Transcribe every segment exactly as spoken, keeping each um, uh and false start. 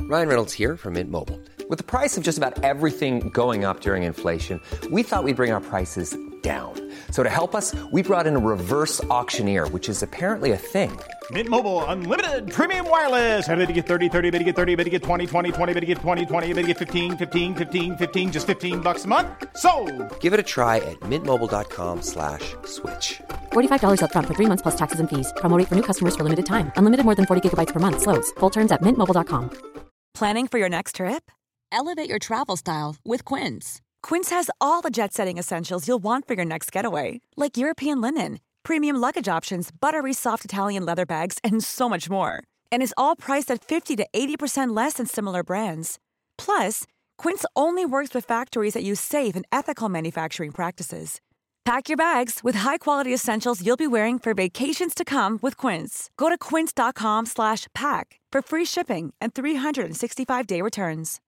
Ryan Reynolds here from Mint Mobile. With the price of just about everything going up during inflation, we thought we'd bring our prices down. So to help us, we brought in a reverse auctioneer, which is apparently a thing. Mint Mobile Unlimited Premium Wireless. How to get thirty, thirty, how to get thirty, how to get twenty, twenty, twenty, how to get twenty, twenty, how to get fifteen, fifteen, fifteen, fifteen, just fifteen bucks a month? Sold! Give it a try at mintmobile.com slash switch. forty-five dollars up front for three months plus taxes and fees. Promo rate for new customers for limited time. Unlimited more than forty gigabytes per month. Slows full terms at mint mobile dot com. Planning for your next trip? Elevate your travel style with Quince. Quince has all the jet-setting essentials you'll want for your next getaway, like European linen, premium luggage options, buttery soft Italian leather bags, and so much more. And is all priced at fifty to eighty percent less than similar brands. Plus, Quince only works with factories that use safe and ethical manufacturing practices. Pack your bags with high-quality essentials you'll be wearing for vacations to come with Quince. Go to quince.com slash pack for free shipping and three sixty-five day returns.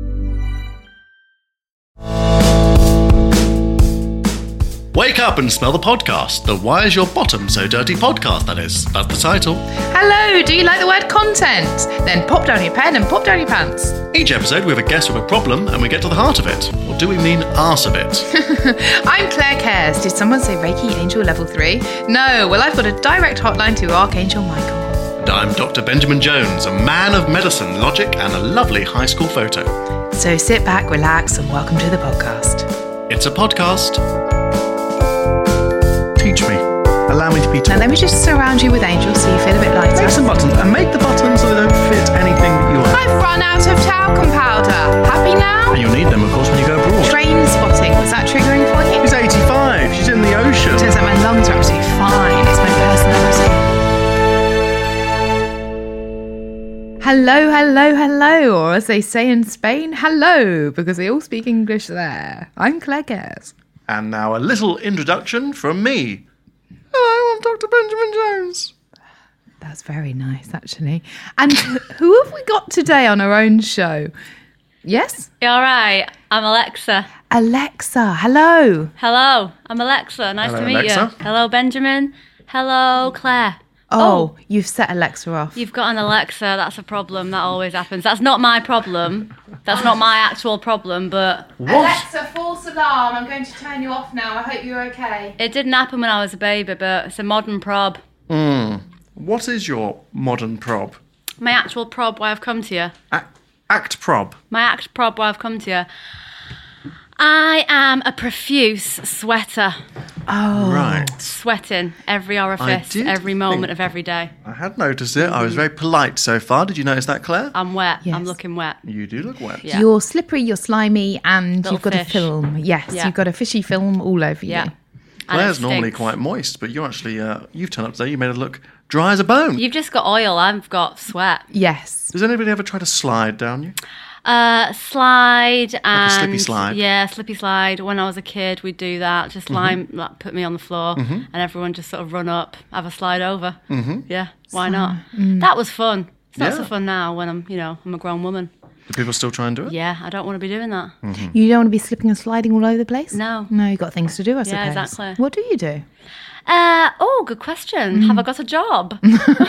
Wake up and smell the podcast. The Why Is Your Bottom So Dirty podcast, that is. That's the title. Hello, do you like the word content? Then pop down your pen and pop down your pants. Each episode we have a guest with a problem and we get to the heart of it. Or do we mean arse of it? I'm Claire Cares. Did someone say Reiki Angel Level three? No, well I've got a direct hotline to Archangel Michael. And I'm Doctor Benjamin Jones, a man of medicine, logic and a lovely high school photo. So sit back, relax and welcome to the podcast. It's a podcast. Teach me. Allow me to be taught. Now let me just surround you with angels so you feel a bit lighter. Make some buttons and make the buttons so they don't fit anything that you want. I've run out of talcum powder. Happy now? And you'll need them, of course, when you go abroad. Train spotting. Was that triggering for you? She's eighty-five. She's in the ocean. Turns out my lungs are absolutely fine. It's my personality. Hello, hello, hello. Or as they say in Spain, hello, because they all speak English there. I'm Claire Cares. And now a little introduction from me. Hello, I'm Doctor Benjamin Jones. That's very nice, actually. And who have we got today on our own show? Yes? You all right? I'm Alexa. Alexa, hello. Hello, I'm Alexa. Nice Hello, to meet Alexa. you. Hello, Benjamin. Hello, Claire. Oh, oh, you've set Alexa off. You've got an Alexa. That's a problem. That always happens. That's not my problem. That's not my actual problem, but... What? Alexa, false alarm. I'm going to turn you off now. I hope you're okay. It didn't happen when I was a baby, but it's a modern prob. Hmm. What is your modern prob? My actual prob why I've come to you. A- act prob. My act prob why I've come to you. I am a profuse sweater. Oh. Right. Sweating every orifice, did every moment think- of every day. I had noticed it. I was very polite so far. Did you notice that, Claire? I'm wet. Yes. I'm looking wet. You do look wet. Yeah. You're slippery, you're slimy, and Little you've got fish. a film. Yes, Yeah. you've got a fishy film all over Yeah. you. And Claire's it normally stinks. quite moist, but you actually, uh, you've turned up today, you made her look dry as a bone. You've just got oil. I've got sweat. Yes. Does anybody ever try to slide down you? Uh, slide and slippy slide? Yeah, slippy slide. When I was a kid, we'd do that. Just lime, like, put me on the floor, and everyone just sort of run up, have a slide over. Mm-hmm. Yeah, why not? That was fun. It's not Yeah. so fun now when I'm, you know, I'm a grown woman. Do people still try and do it? Yeah, I don't want to be doing that. You don't want to be slipping and sliding all over the place? No. No, you've got things to do, I suppose. Yeah, exactly. What do you do? Uh, oh, good question. Have I got a job?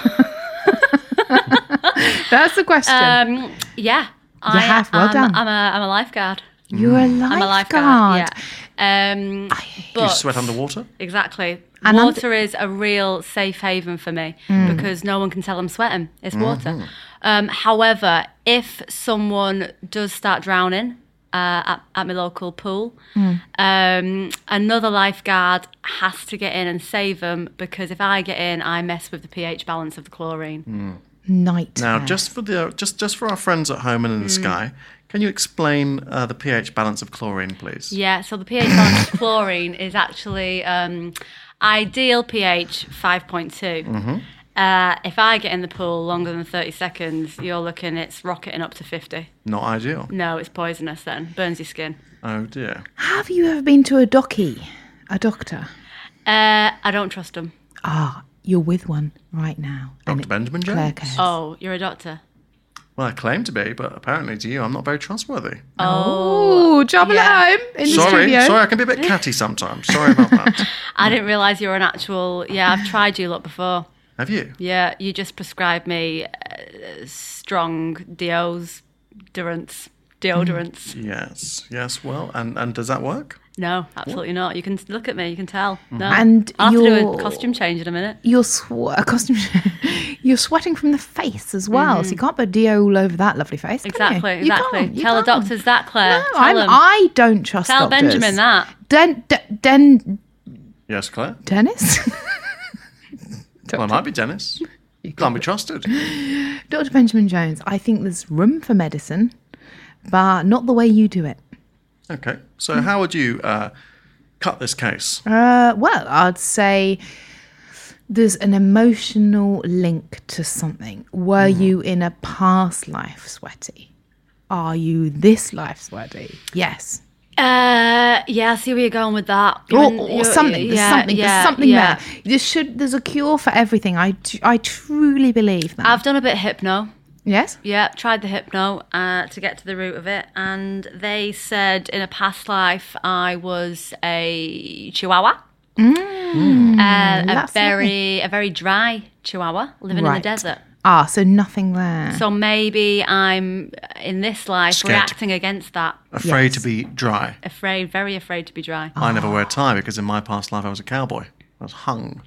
That's the question. um, yeah, I have. Well am, done. I'm a, I'm a lifeguard. You're a lifeguard. I'm a lifeguard. Yeah. Um, Do but you sweat underwater? Exactly. And water is a real safe haven for me because no one can tell I'm sweating. It's water. Um, however, if someone does start drowning uh, at, at my local pool, um, another lifeguard has to get in and save them because if I get in, I mess with the pH balance of the chlorine. Nightmare. Now, just for the just just for our friends at home and in the sky, can you explain uh, the pH balance of chlorine, please? Yeah, so the pH balance of chlorine is actually um, ideal pH five point two. Mm-hmm. Uh, if I get in the pool longer than thirty seconds, you're looking, it's rocketing up to fifty. Not ideal. No, it's poisonous then. Burns your skin. Oh dear. Have you ever been to a docky? A doctor? Uh, I don't trust them. Ah, you're with one right now. Doctor Benjamin Claire Jones. cares. Oh, you're a doctor? Well, I claim to be, but apparently to you, I'm not very trustworthy. Oh, trouble yeah. at home in the Sorry, studio. sorry, I can be a bit catty sometimes. Sorry about that. I didn't realise you were an actual... Yeah, I've tried you lot before. Have you? Yeah, you just prescribed me uh, strong deos, deodorants, deodorants. Yes, yes. Well, and, and does that work? No, absolutely not. You can look at me, you can tell. No. And I'll have to do you're- a costume change in a minute. You're swe- a costume. You're sweating from the face as well, so you can't put deo all over that lovely face. can you? Exactly, You exactly. can't, you Tell the can't. doctors that, Claire. No, Tell I'm, them. I don't trust Tell doctors. Benjamin that. Den, Den, Den Yes, Claire. Dennis? Well, I might be Dennis. Can't be trusted. Doctor Benjamin Jones, I think there's room for medicine, but not the way you do it. Okay. So how would you uh, cut this case? Uh, well, I'd say there's an emotional link to something. Were you in a past life sweaty? Are you this life sweaty? Yes. Uh, yeah, I see where you're going with that. Or, Even- or you're- something. There's yeah, something. yeah, there's something yeah. there. There should. There's a cure for everything. I, t- I truly believe that. I've done a bit of hypno. yes. Yeah, tried the hypno uh, to get to the root of it, and they said in a past life I was a Chihuahua, mm, uh, a that's very a very dry Chihuahua living in Right. the desert. Ah, so nothing there. So maybe I'm in this life Scared. reacting against that. Afraid Yes. to be dry. Afraid, very afraid to be dry. I never wear a tie because in my past life I was a cowboy. I was hung.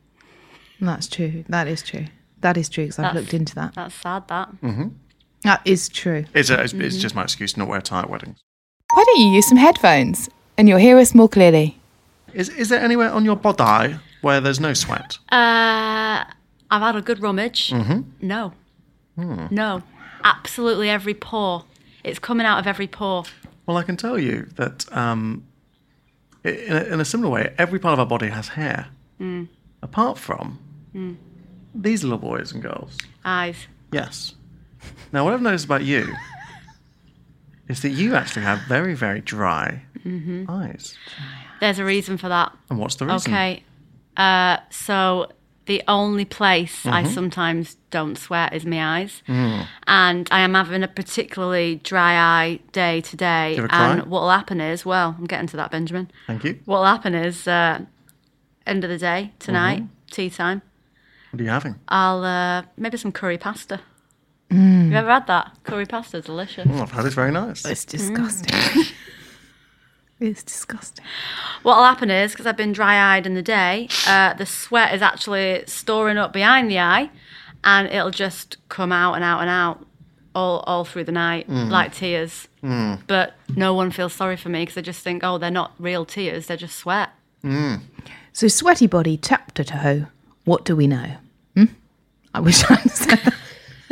That's true. That is true. That is true because I've That's- looked into that. That's sad. That. That is true. It's, a, it's, it's just my excuse to not wear a tie at weddings. Why don't you use some headphones and you'll hear us more clearly? Is, is there anywhere on your body where there's no sweat? Uh, I've had a good rummage. Mm-hmm. No. Hmm. No. Absolutely every pore. It's coming out of every pore. Well, I can tell you that um, i- in, a, in a similar way, every part of our body has hair, Mm. apart from these little boys and girls. Eyes. Yes. Now, what I've noticed about you is that you actually have very, very dry Mm-hmm. eyes. There's a reason for that. And what's the reason? Okay. Uh, so the only place I Mm-hmm. sometimes don't sweat is my eyes. Mm. And I am having a particularly dry eye day today. Do you ever cry? And what'll happen is, well, I'm getting to that, Benjamin. Thank you. What'll happen is, uh, end of the day, tonight, Mm-hmm. tea time, What are you having? I'll, uh, maybe some curry pasta. You ever had that? Curry pasta, delicious. Oh, I've had it. Very nice. It's disgusting. It's disgusting. What'll happen is, because I've been dry-eyed in the day, uh, the sweat is actually storing up behind the eye, and it'll just come out and out and out all all through the night, like tears. But no one feels sorry for me because they just think, oh, they're not real tears, they're just sweat. So, sweaty body, top to toe. What do we know? Hmm? I wish I hadn't said that.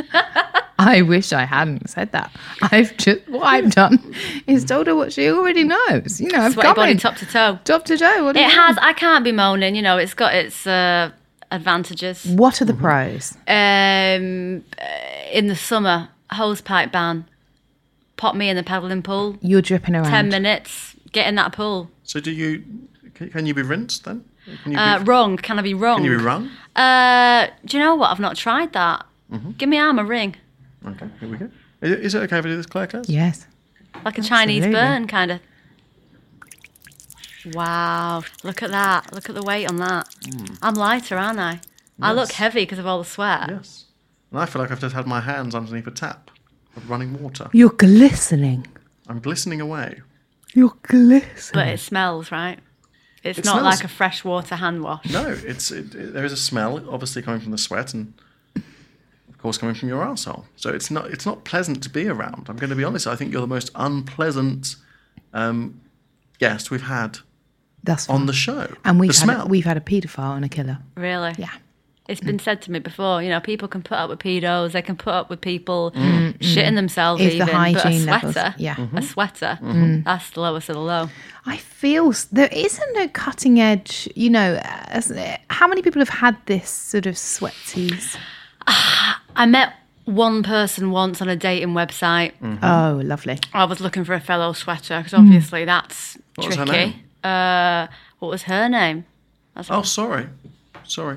I wish I hadn't said that. I've just what I've done is told her what she already knows. You know, I've Sweaty come body in, top to toe. top to toe. What do It you has, know? I can't be moaning, you know, it's got its uh, advantages. What are the pros? Um, uh, in the summer, hose pipe ban. Pop me in the paddling pool. You're dripping around. Ten minutes, get in that pool. So, do you? Can, can you be rinsed then? Can you, Uh, be, wrong. Can I be wrong? can you be wrung? Uh, do you know what? I've not tried that. Give me arm a ring, Okay, here we go. Is it, is it okay if I do this, Claire? Claire? Yes. like a Chinese Absolutely. burn, kind of. Wow! Look at that! Look at the weight on that. I'm lighter, aren't I? I look Yes. heavy because of all the sweat. Yes. And I feel like I've just had my hands underneath a tap of running water. You're glistening. I'm glistening away. You're glistening. But it smells, right? It's It not smells- like a freshwater hand wash. No, it's it, it- there is a smell, obviously coming from the sweat, and of course coming from your arsehole. So it's not it's not pleasant to be around. I'm going to be honest. I think you're the most unpleasant um, guest we've had That's on fine. the show. And we've the had smell. a, we've had a paedophile and a killer. Really? Yeah. It's been said to me before, you know, people can put up with pedos, they can put up with people shitting themselves It's the even, but a hygiene sweater, levels, yeah. Mm-hmm. a sweater, that's the lowest of the low. I feel s- there isn't no cutting edge. You know, as- how many people have had this sort of sweaties? I met one person once on a dating website. Oh, lovely. I was looking for a fellow sweater because obviously that's What was her tricky. name? Uh, what was her name? That's Oh, sorry, sorry.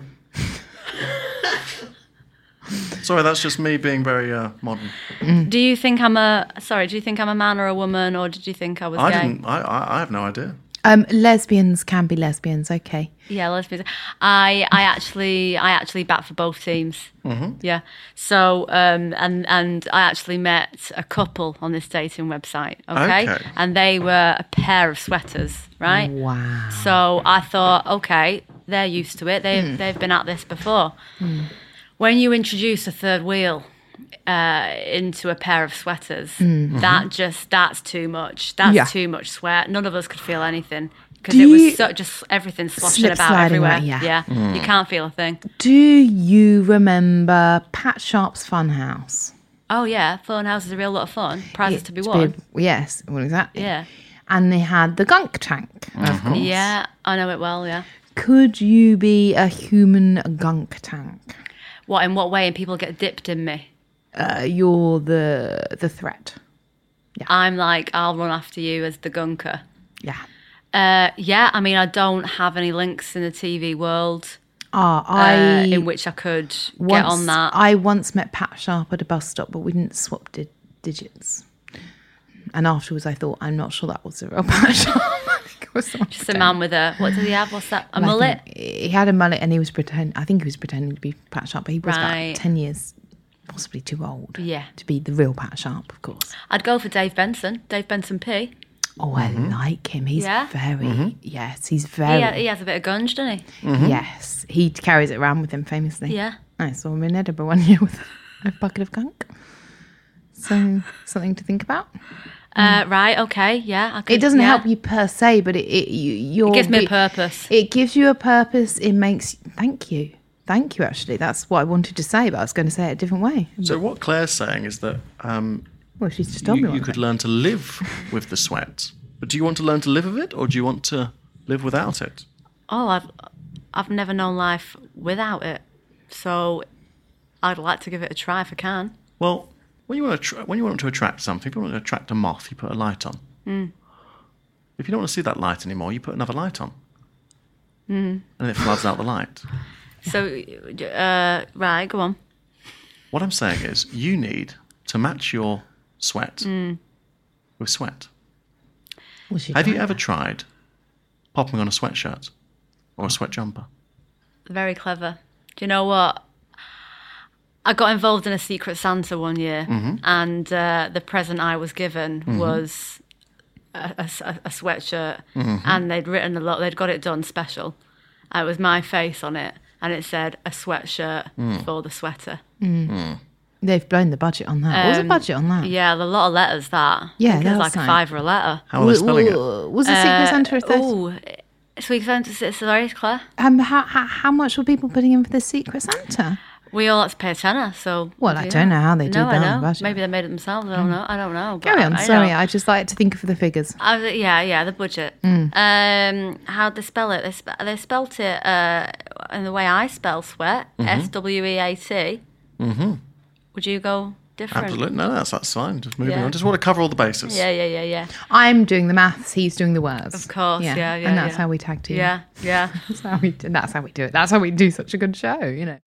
Sorry, that's just me being very uh, modern. Do you think I'm a sorry? Do you think I'm a man or a woman, or did you think I was I gay? didn't. I, I I have no idea. Um, lesbians can be lesbians, okay. Yeah, lesbians. I I actually I actually bat for both teams. Mm-hmm. Yeah. So um and and I actually met a couple on this dating website. Okay? Okay. And they were a pair of sweaters, right? Wow. So I thought, okay, they're used to it. They've Mm. they've been at this before. Mm. When you introduce a third wheel uh, into a pair of sweaters, mm. that just that's too much. That's Yeah. too much sweat. None of us could feel anything because Do it was you- so, just everything sloshing Slip about sliding everywhere. around, yeah. you can't feel a thing. Do you remember Pat Sharp's Funhouse? Oh yeah, Funhouse is a real lot of fun. Prizes to be It's won. big- Yes, well, exactly. Yeah, And they had the gunk tank, of course. yeah, I know it well. Yeah. Could you be a human gunk tank? What in what way? And people get dipped in me. Uh, you're the the threat. I'm like, I'll run after you as the gunker. Yeah. Uh, yeah, I mean, I don't have any links in the T V world Ah, uh, I in which I could get once, on that. I once met Pat Sharp at a bus stop, but we didn't swap di- digits. And afterwards, I thought, I'm not sure that was the real Pat Sharp. I think it was someone Just a man with a, what did he have? What's that? A mullet? He had a mullet, and he was pretend. I think he was pretending to be Pat Sharp, but he was Right. about ten years, possibly too old. Yeah. to be the real Pat Sharp, of course. I'd go for Dave Benson, Dave Benson P. Oh, I like him. He's Yeah? very yes. He's He, very ha- he has a bit of gunge, doesn't he? yes. He carries it around with him famously. Yeah. I saw him in Edinburgh one year with a bucket of gunk. So something to think about. Uh, right, okay, yeah. I could, It doesn't yeah. help you per se, but it it, you, you're, It gives me a it- purpose. It gives you a purpose. It makes. Thank you. Thank you. Actually, that's what I wanted to say, but I was going to say it a different way. So what Claire's saying is that um, Well, she's just told you, me you what could I learn to live with the sweat. But do you want to learn to live with it, or do you want to live without it? Oh, I've, I've never known life without it. So I'd like to give it a try if I can. Well, when you want to tra- when you want to attract something, if you want to attract a moth, you put a light on. Mm. If you don't want to see that light anymore, you put another light on, Mm. and it floods out the light. So, uh, right, go on. What I'm saying is, you need to match your sweat Mm. with sweat. Well, she Have you tried ever that. tried popping on a sweatshirt or a sweat jumper? Very clever. Do you know what? I got involved in a Secret Santa one year, Mm-hmm. and uh, the present I was given was a, a, a sweatshirt, Mm-hmm. and they'd written a lot. They'd got it done special. It was my face on it, and it said a sweatshirt Mm. for the sweater. They've blown the budget on that. what was the Um, budget on that? Yeah, a lot of letters. That Yeah, I think it was that like was a like- five or a letter. How are they spelling it? W- Was the Secret Santa a thirty? Oh, Secret Santa. Sorry, Claire. Um, how, how how much were people putting in for the Secret Santa? We all had to pay a tenner, so. Well, I yeah. don't know how they did no, that I on know. the budget. Maybe they made it themselves. I don't know. I don't know. but Carry on. I, I Sorry, know. I just like to think of the figures. I was, yeah, yeah, the budget. Mm. Um, how'd they spell it? They, spe- they spelt it uh, in the way I spell sweat, Mm-hmm. S W E A T. Mm-hmm. Would you go different? Absolutely. No, that's, that's fine. Just moving Yeah. on. Just want to cover all the bases. Yeah, yeah, yeah, yeah. I'm doing the maths. He's doing the words. Of course, yeah, yeah, And that's yeah. how we tag team. Yeah, yeah. That's how we do. That's how we do it. That's how we do such a good show. You know.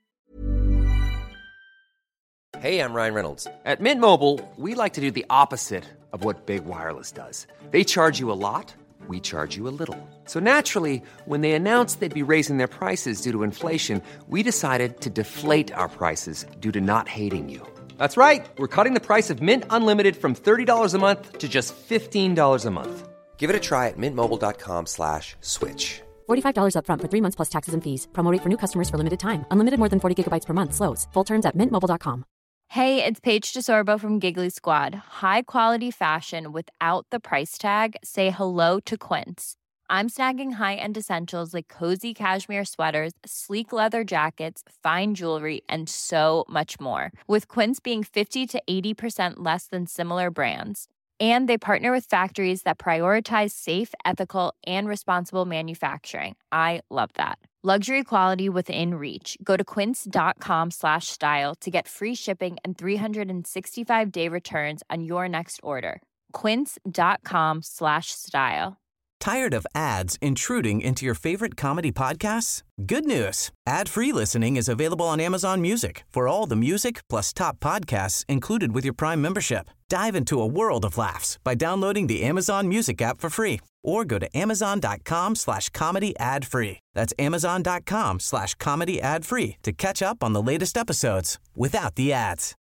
Hey, I'm Ryan Reynolds. At Mint Mobile, we like to do the opposite of what Big Wireless does. They charge you a lot, we charge you a little. So naturally, when they announced they'd be raising their prices due to inflation, we decided to deflate our prices due to not hating you. That's right. We're cutting the price of Mint Unlimited from thirty dollars a month to just fifteen dollars a month. Give it a try at mintmobile.com slash switch. forty-five dollars up front for three months plus taxes and fees. Promo rate for new customers for limited time. Unlimited more than forty gigabytes per month slows. Full terms at mint mobile dot com. Hey, it's Paige DeSorbo from Giggly Squad. High quality fashion without the price tag. Say hello to Quince. I'm snagging high-end essentials like cozy cashmere sweaters, sleek leather jackets, fine jewelry, and so much more. With Quince being fifty to eighty percent less than similar brands. And they partner with factories that prioritize safe, ethical, and responsible manufacturing. I love that. Luxury quality within reach. Go to quince.com slash style to get free shipping and three sixty-five day returns on your next order. Quince.com slash style. Tired of ads intruding into your favorite comedy podcasts? Good news. Ad-free listening is available on Amazon Music for all the music plus top podcasts included with your Prime membership. Dive into a world of laughs by downloading the Amazon Music app for free or go to amazon.com slash comedy ad free. That's amazon.com slash comedy ad free to catch up on the latest episodes without the ads.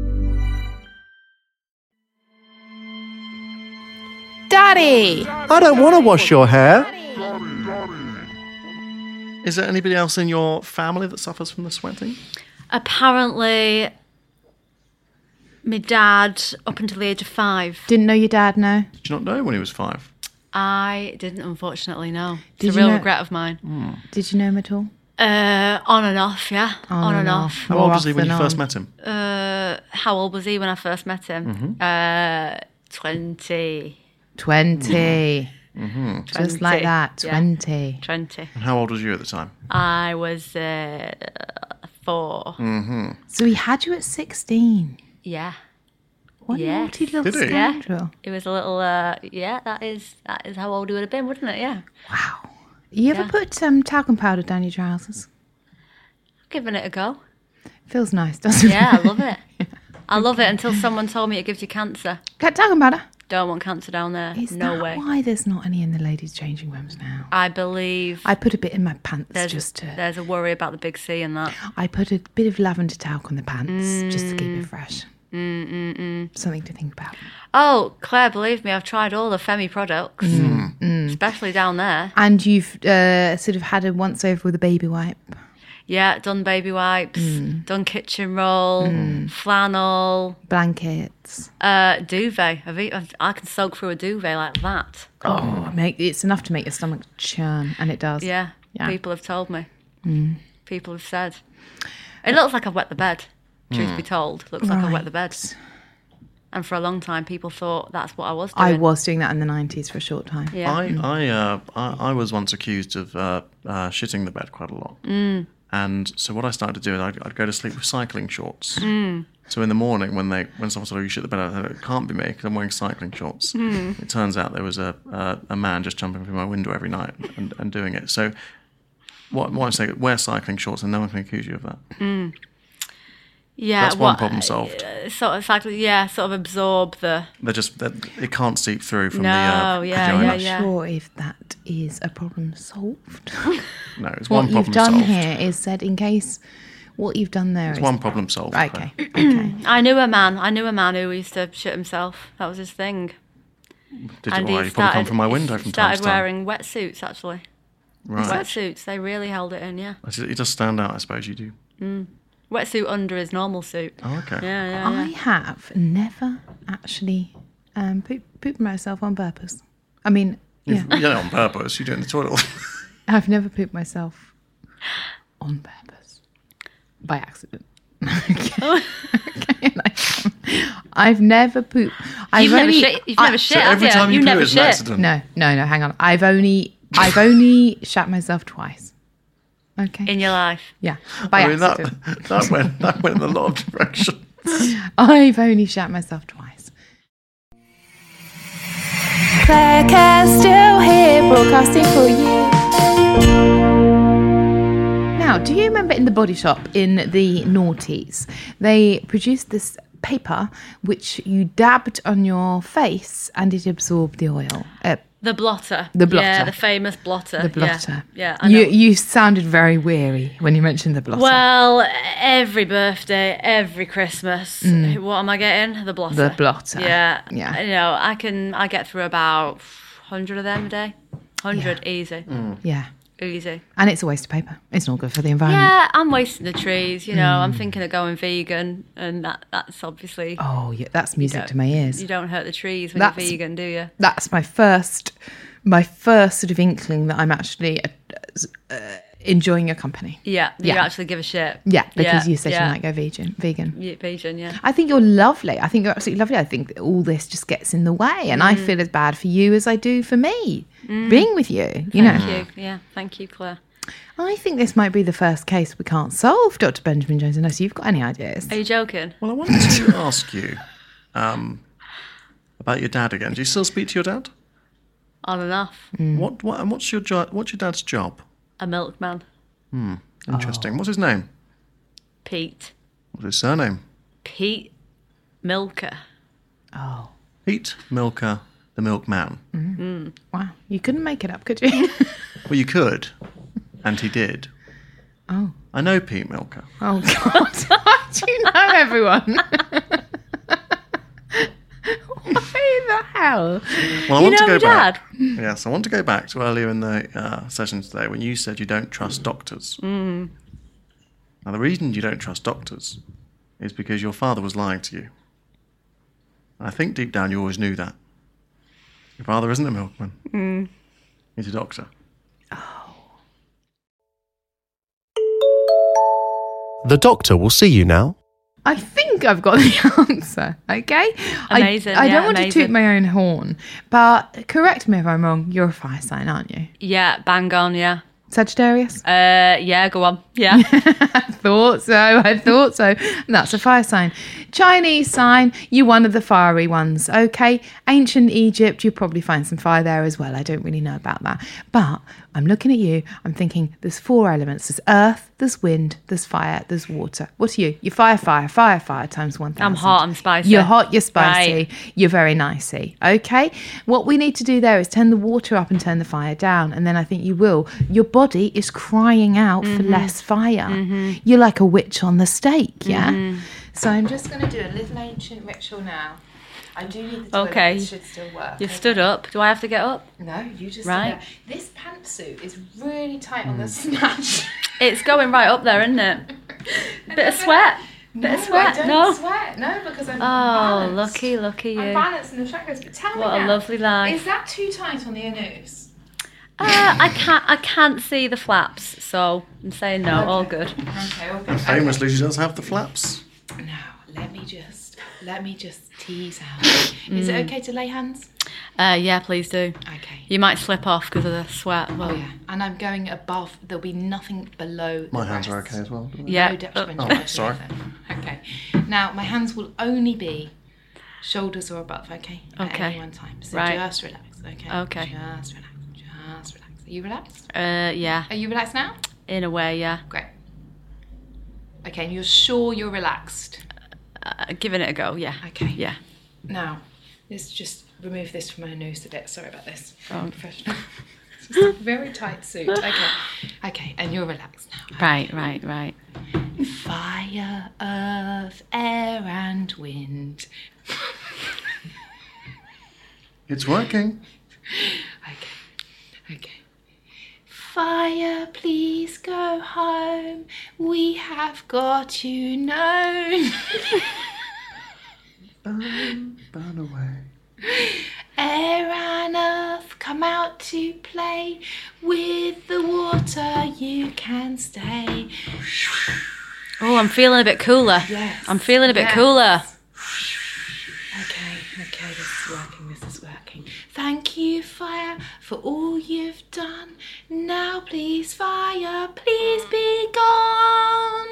Daddy! I don't want to wash your hair. Is there anybody else in your family that suffers from the sweating? Apparently, my dad, up until the age of five. Didn't know your dad, no? Did you not know when he was five? I didn't, unfortunately, know. It's Did a you real know- regret of mine. Mm. Did you know him at all? Uh, on and off, yeah. On, On and and off. off. How More old was he off when you than first on. met him? Uh, how old was he when I first met him? Uh, twenty. twenty. Mm-hmm. Just like twenty, that, yeah. twenty. twenty. And how old was you at the time? I was uh, four. Mm-hmm. So he had you at sixteen. Yeah. What a Yes. naughty little Did he? scoundrel. It was a little, uh, yeah, that is that is how old he would have been, wouldn't it? Yeah. Wow. You ever Yeah. put um, talcum powder down your trousers? Giving it a go. Feels nice, doesn't Yeah, I it? love it. I love it until someone told me it gives you cancer. Get talcum powder. Don't want cancer down there. Is no that way. why there's not any in the ladies' changing rooms now? I believe I put a bit in my pants there's, just to... there's a worry about the big C and that. I put a bit of lavender talc on the pants just to keep it fresh. Mm, mm, mm. Something to think about. Oh, Claire, believe me, I've tried all the Femi products, Mm. especially down there. And you've uh, sort of had a once over with a baby wipe. Yeah, done baby wipes, Mm. done kitchen roll, flannel, Blankets. uh, duvet. I've, eat- I've, I can soak through a duvet like that. Oh, make, it's enough to make your stomach churn, and it does. Yeah, Yeah. people have told me. Mm. People have said. It looks like I've wet the bed, truth be told. Looks like I've wet the bed. Right. And for a long time, people thought that's what I was doing. I was doing that in the nineties for a short time. Yeah. I I, uh, I I was once accused of uh, uh, shitting the bed quite a lot. Mm. And so what I started to do is I'd, I'd go to sleep with cycling shorts. Mm. So in the morning when they when someone said, "Oh, you shit the bed," I thought, it can't be me because I'm wearing cycling shorts. Mm. It turns out there was a uh, a man just jumping through my window every night and, and doing it. So what, what I'm saying, wear cycling shorts and no one can accuse you of that. Mm. Yeah, That's one what- problem solved. uh, Sort of like, yeah, sort of absorb the. They're just they're, it can't seep through from No, the uh, yeah, vagina. yeah, yeah. Sure, if that is a problem solved. No, it's what one problem you've done solved. here is said in case what you've done there It's is- one problem solved. Right, Claire. okay, okay. I knew a man. I knew a man who used to shit himself. That was his thing. Did And you, well, he you probably come started- from my he window from time to Started time. wearing wetsuits actually. Right. Wetsuits. They really held it in. Yeah. It just- It does stand out, I suppose you do. Mm. Wetsuit under his normal suit. Oh, okay. Yeah, yeah, I yeah. have never actually um, poop, pooped myself on purpose. I mean, yeah, You've, yeah, on purpose. You do it in the toilet. I've never pooped myself on purpose by accident. Okay. Okay, like, I've never pooped. I've You've never only- shit. You've I- never shit. so every have you? time you You've poo never is an shit. accident. No, no, no. Hang on. I've only, I've only shat myself twice. Okay. In your life. Yeah, by I mean, that, accident. that, went, that went in a lot of directions. I've only shat myself twice. Claire Castile here, broadcasting for you. Now, do you remember in the Body Shop in the noughties, they produced this paper which you dabbed on your face and it absorbed the oil? Uh, The blotter. The blotter. Yeah, the famous blotter. the blotter. Yeah, yeah I you know. you sounded very weary when you mentioned the blotter. Well, every birthday, every Christmas, what am I getting? The blotter. Mm. The blotter. Yeah. Yeah. You know, I can I get through about one hundred of them a day. one hundred, easy. Yeah. Easy. And it's a waste of paper. It's not good for the environment. Yeah, I'm wasting the trees, you know. Mm. I'm thinking of going vegan, and that, that's obviously... Oh, yeah, that's music don't- to my ears. You don't hurt the trees when That's- you're vegan, do you? That's my first, my first sort of inkling that I'm actually uh, uh, enjoying your company. Yeah, you Yeah. actually give a shit. Yeah, because Yeah, you said yeah. you might go vegan. Vegan. Yeah, vegan, yeah. I think you're lovely. I think you're absolutely lovely. I think that all this just gets in the way, and I Mm. feel as bad for you as I do for me Mm. being with you. You know, Thank you. Yeah, thank you, Claire. I think this might be the first case we can't solve, Doctor Benjamin Jones. Unless you've got any ideas. Are you joking? Well, I wanted to ask you um, about your dad again. Do you still speak to your dad? On and off. What? What? And what's your jo- What's your dad's job? A milkman. Interesting. What's his name? Pete. What's his surname? Pete Milker. Oh. Pete Milker, the milkman. Wow. You couldn't make it up, could you? Well, you could, and he did. Oh. I know Pete Milker. Oh, God. Why do you know everyone? Why the hell? Well, I You want to know go my back. dad? Yes, I want to go back to earlier in the uh, session today when you said you don't trust doctors. Mm. Now, the reason you don't trust doctors is because your father was lying to you. And I think deep down you always knew that. Your father isn't a milkman. Mm. He's a doctor. The doctor will see you now. I think I've got the answer, okay? Amazing, I, I yeah, don't want to amazing. toot my own horn, but correct me if I'm wrong. You're a fire sign, aren't you? Yeah, bang on, yeah. Sagittarius? Uh, yeah, go on. Yeah. I thought so. I thought so. And that's a fire sign. Chinese sign, you're one of the fiery ones, okay? Ancient Egypt, you'll probably find some fire there as well. I don't really know about that. But I'm looking at you, I'm thinking there's four elements. There's earth, there's wind, there's fire, there's water. What are you? You're fire, fire, fire, fire times one thousand. I'm hot, I'm spicy. You're hot, you're spicy, Right. you're very nicey, okay? What we need to do there is turn the water up and turn the fire down, and then I think you will. Your body is crying out for less fire. You're like a witch on the stake, yeah? So I'm just going to do a little ancient ritual now. I do need the toilet, Okay. this should still work. You've stood up. Do I have to get up? No, you just Right. right. This pantsuit is really tight on the snatch. It's going right up there, isn't it? Bit of sweat. Bit no, of sweat. I don't No. sweat. No, because I'm Oh, balanced. lucky, lucky I'm you. balanced in the chakras. But tell What me a now, lovely life. Is that too tight on the anus? Uh, I can't. I can't see the flaps, so I'm saying no. All good. Okay, all good. Famously, she does have the flaps. Now, let me just, let me just tease out. Is it okay to lay hands? Uh, yeah, please do. Okay. You might slip off because of the sweat. Well, Oh, yeah. And I'm going above, there'll be nothing below My the hands are breasts. okay as well. don't they? Yeah. No detriment. Oh, to sorry. anything. Okay. Now, my hands will only be shoulders or above, okay? At Okay. any one time. So Right. just relax, okay? Okay. Just relax, just relax. Are you relaxed? Uh, yeah. Are you relaxed now? In a way, yeah. Great. Okay, and you're sure you're relaxed? Uh, giving it a go, yeah. Okay. Yeah. Now, let's just remove this from my nose a bit. Sorry about this. Oh. I'm professional. It's just a very tight suit. Okay. Okay, and you're relaxed now. Right, right, right. Fire, earth, air, and wind. It's working. Okay. Okay. Fire, please go home. We have got you known. Burn, burn away. Air and earth, come out to play. With the water, you can stay. Oh, I'm feeling a bit cooler. Yes. I'm feeling a bit Yes. cooler. Okay, okay, this is working, this is working. Thank you, fire, for all you've done. Now, please, fire, please be gone.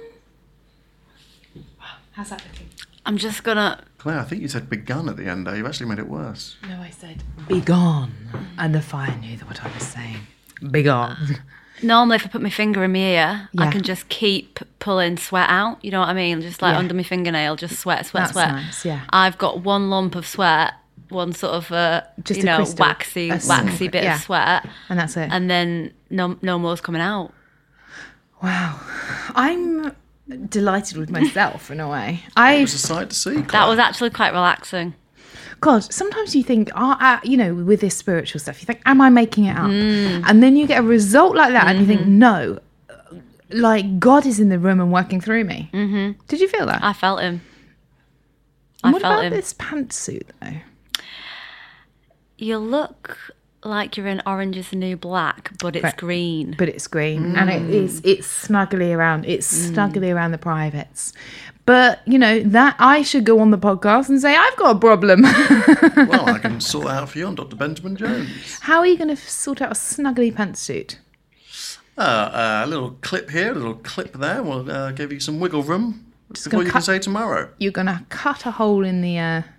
Wow, how's that looking? I'm just gonna. Claire, I think you said begun at the end there. You've actually made it worse. No, I said be gone. And the fire knew what I was saying. Be gone. Normally, if I put my finger in my ear, I Yeah. can just keep pulling sweat out. You know what I mean? Just like Yeah. under my fingernail, just sweat, sweat, That's sweat. nice, yeah. I've got one lump of sweat, one sort of uh, Just you a know crystal, waxy, a waxy small- bit yeah. of sweat, And that's it. and then no, no more's coming out. Wow. I'm delighted with myself in a way. It I was a sight to see, Claire. That was actually quite relaxing. God, sometimes you think, oh, uh, you know, with this spiritual stuff, you think, am I making it up? Mm. And then you get a result like that and you think, Mm-hmm. no, like God is in the room and working through me. Mm-hmm. Did you feel that? I felt him. and I what felt about him. this pantsuit, though? You look like you're in Orange is the New Black, but it's Right. green. But it's green and it is, it's snuggly around, it's snuggly around the privates. But, you know, that I should go on the podcast and say, I've got a problem. Well, I can sort that out for you on Doctor Benjamin Jones. How are you going to sort out a snuggly pantsuit? Uh, uh, a little clip here, a little clip there. We'll uh, give you some wiggle room Just before gonna you cut- can say tomorrow. You're going to cut a hole in the uh,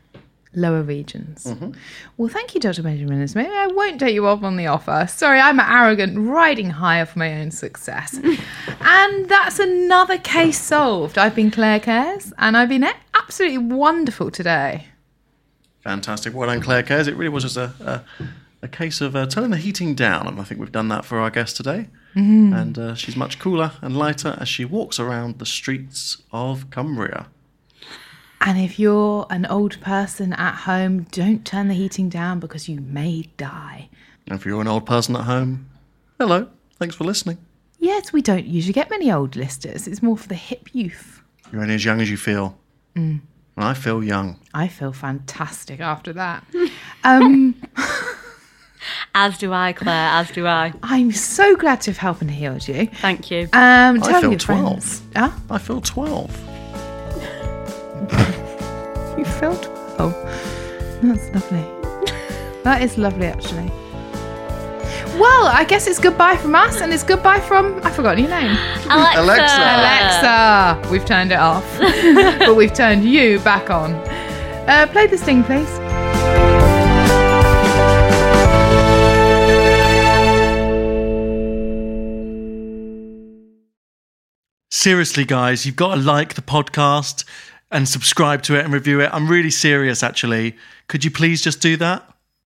lower regions. Mm-hmm. Well, thank you, Doctor Benjamin. Maybe I won't take you up on the offer. Sorry, I'm arrogant, riding high off my own success. And that's another case solved. I've been Claire Cares, and I've been absolutely wonderful today. Fantastic. Well done, Claire Cares. It really was just a, a, a case of uh, turning the heating down, and I think we've done that for our guest today. Mm-hmm. And uh, she's much cooler and lighter as she walks around the streets of Cumbria. And if you're an old person at home, don't turn the heating down because you may die. And if you're an old person at home, hello, thanks for listening. Yes, we don't usually get many old listeners. It's more for the hip youth. You're only as young as you feel. Mm. And I feel young. I feel fantastic after that. um, as do I, Claire, as do I. I'm so glad to have helped and healed you. Thank you. Um, tell I feel your twelve. Friends. Huh? I feel twelve. You feel twelve? That's lovely. That is lovely, actually. Well, I guess it's goodbye from us, and it's goodbye from, I forgot your name. Alexa. Alexa. Alexa. We've turned it off, but we've turned you back on. Uh, play this thing, please. Seriously, guys, you've got to like the podcast and subscribe to it and review it. I'm really serious, actually. Could you please just do that?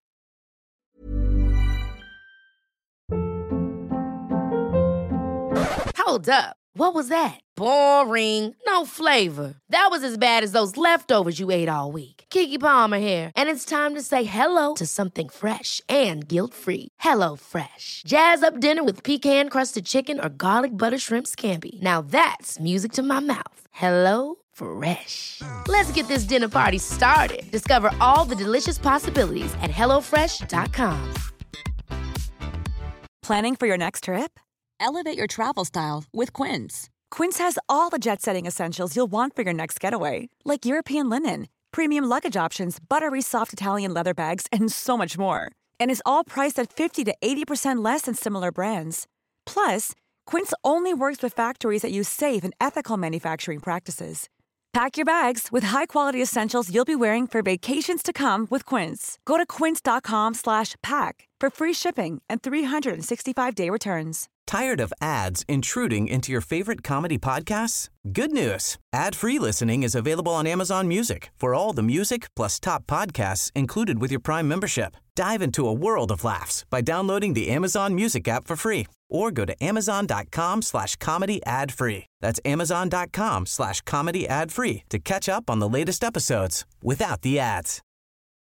Hold up. What was that? Boring. No flavor. That was as bad as those leftovers you ate all week. Keke Palmer here, and it's time to say hello to something fresh and guilt-free. Hello Fresh. Jazz up dinner with pecan-crusted chicken or garlic butter shrimp scampi. Now that's music to my mouth. Hello Fresh. Let's get this dinner party started. Discover all the delicious possibilities at hello fresh dot com. Planning for your next trip? Elevate your travel style with Quince. Quince has all the jet-setting essentials you'll want for your next getaway, like European linen, premium luggage options, buttery soft Italian leather bags, and so much more. And is all priced at fifty to eighty percent less than similar brands. Plus, Quince only works with factories that use safe and ethical manufacturing practices. Pack your bags with high-quality essentials you'll be wearing for vacations to come with Quince. Go to quince.com slash pack for free shipping and three sixty-five day returns. Tired of ads intruding into your favorite comedy podcasts? Good news. Ad-free listening is available on Amazon Music for all the music plus top podcasts included with your Prime membership. Dive into a world of laughs by downloading the Amazon Music app for free or go to amazon.com slash comedy ad-free. That's amazon.com slash comedy ad-free to catch up on the latest episodes without the ads.